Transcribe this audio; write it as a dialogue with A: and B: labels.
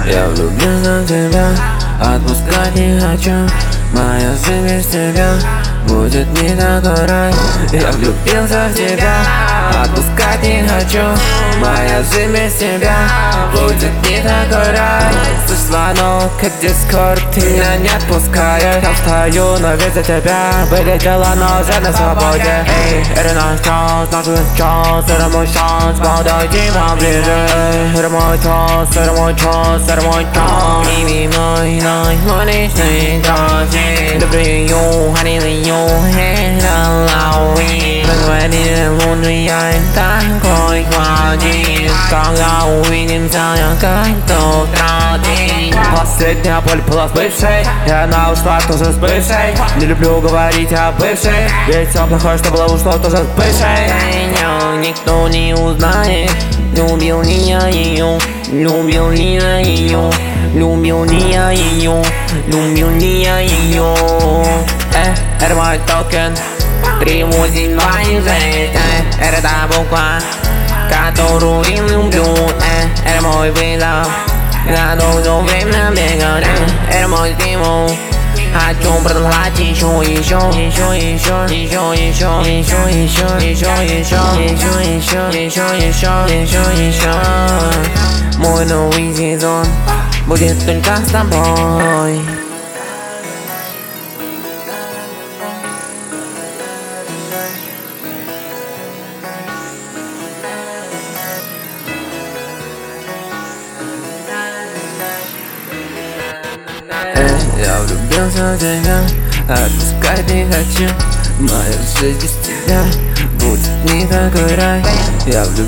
A: Я влюбился в тебя, отпускать не хочу. Моя жизнь без тебя будет не такой рай. Я влюбился в тебя, отпускать не хочу. Моя жизнь без тебя будет не такой рай. Слышь, звонок, как Дискорд, ты меня не отпускаешь. Я встаю, но ведь за тебя вылетела, но уже на свободе. Эй, это наш час, наш час, это мой шанс, подойди поближе. Это мой час, это мой час, это мой час. Ими мой личный график. Люблю ее, honey, ее, это Лауи. Поговорили лунный такой хватит. Когда увидимся, я готов тратить. Последняя боль была с бывшей, и она ушла тоже с бывшей. Не люблю говорить о бывшей, ведь все плохое, что было, ушло тоже с бывшей. Никто не узнает, любил ли я ее, любил ли я ее, любил ли я ее, любил ли я ее. Это мой токен 3826. Это та буква, которую люблю. Это мой вызов, готов все время бегать. Это мой стимул, хочу продолжать еще. Мой новый сезон будет только с тобой. Я влюбился в тебя, отпускать не хочу. Моя жизнь без тебя будет не такой рай. Я влюбился